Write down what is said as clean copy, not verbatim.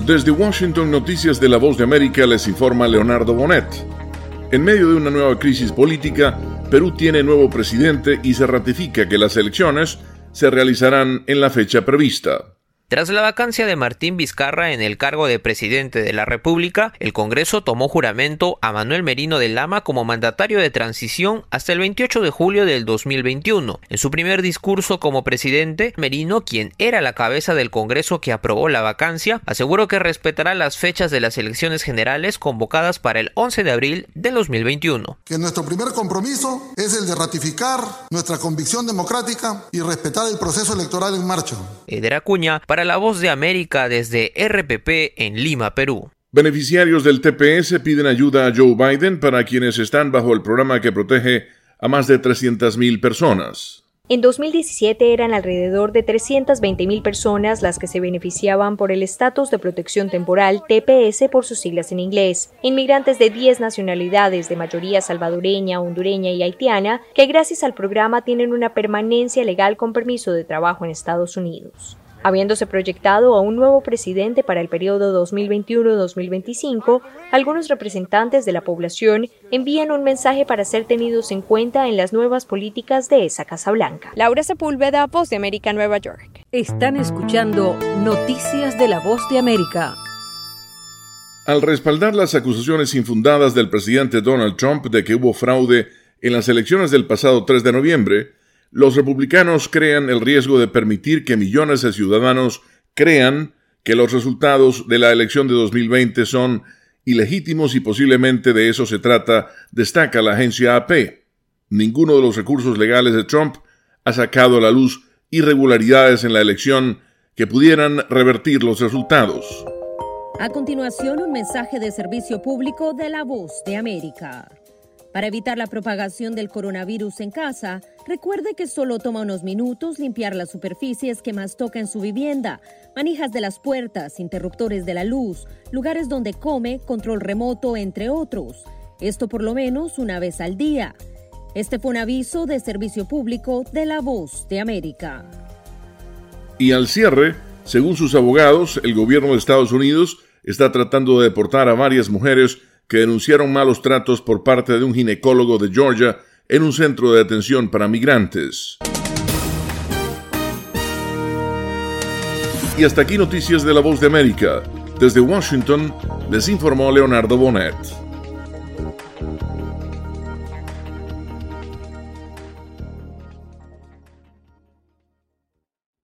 Desde Washington, Noticias de La Voz de América, les informa Leonardo Bonet. En medio de una nueva crisis política, Perú tiene nuevo presidente y se ratifica que las elecciones se realizarán en la fecha prevista. Tras la vacancia de Martín Vizcarra en el cargo de presidente de la República, el Congreso tomó juramento a Manuel Merino de Lama como mandatario de transición hasta el 28 de julio del 2021. En su primer discurso como presidente, Merino, quien era la cabeza del Congreso que aprobó la vacancia, aseguró que respetará las fechas de las elecciones generales convocadas para el 11 de abril del 2021. Que nuestro primer compromiso es el de ratificar nuestra convicción democrática y respetar el proceso electoral en marcha. Eder Acuña, para La Voz de América desde RPP en Lima, Perú. Beneficiarios del TPS piden ayuda a Joe Biden para quienes están bajo el programa que protege a más de 300,000 personas. En 2017 eran alrededor de 320,000 personas las que se beneficiaban por el estatus de protección temporal, TPS por sus siglas en inglés, inmigrantes de 10 nacionalidades de mayoría salvadoreña, hondureña y haitiana, que gracias al programa tienen una permanencia legal con permiso de trabajo en Estados Unidos. Habiéndose proyectado a un nuevo presidente para el periodo 2021-2025, algunos representantes de la población envían un mensaje para ser tenidos en cuenta en las nuevas políticas de esa Casa Blanca. Laura Sepúlveda, Voz de América, Nueva York. Están escuchando Noticias de la Voz de América. Al respaldar las acusaciones infundadas del presidente Donald Trump de que hubo fraude en las elecciones del pasado 3 de noviembre, los republicanos crean el riesgo de permitir que millones de ciudadanos crean que los resultados de la elección de 2020 son ilegítimos y posiblemente de eso se trata, destaca la agencia AP. Ninguno de los recursos legales de Trump ha sacado a la luz irregularidades en la elección que pudieran revertir los resultados. A continuación, un mensaje de servicio público de La Voz de América. Para evitar la propagación del coronavirus en casa, recuerde que solo toma unos minutos limpiar las superficies que más toca en su vivienda, manijas de las puertas, interruptores de la luz, lugares donde come, control remoto, entre otros. Esto por lo menos una vez al día. Este fue un aviso de servicio público de La Voz de América. Y al cierre, según sus abogados, el gobierno de Estados Unidos está tratando de deportar a varias mujeres que denunciaron malos tratos por parte de un ginecólogo de Georgia en un centro de detención para migrantes. Y hasta aquí Noticias de La Voz de América. Desde Washington, les informó Leonardo Bonet.